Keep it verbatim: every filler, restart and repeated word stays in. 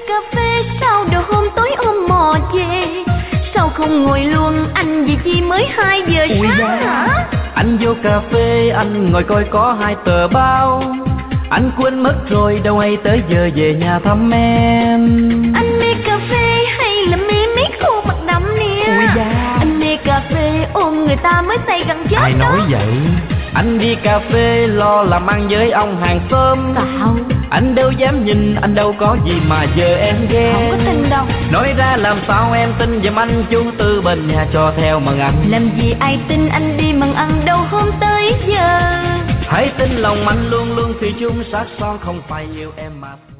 cà phê sao đầu hôm tối ôm mò về? Sao không ngồi luôn anh vì chi mới hai giờ sáng hả? Anh vô cà phê anh ngồi coi có hai tờ báo. Anh quên mất rồi đâu hay tới giờ về nhà thăm em. Anh mê cà phê hay là mê mấy khu mặt đậm nè? Anh mê cà phê ôm người ta mới tay gần chết. Ai nói đó vậy? Anh đi cà phê lo làm ăn với ông hàng xóm. Sao? Anh đâu dám nhìn, anh đâu có gì mà giờ em ghét. Không có tin đâu. Nói ra làm sao em tin giùm anh chú Tư bên nhà cho theo mần ăn. Làm gì ai tin anh đi mần ăn đâu hôm tới giờ. Hãy tin lòng anh luôn luôn thủy chung sát son, không phải yêu em mà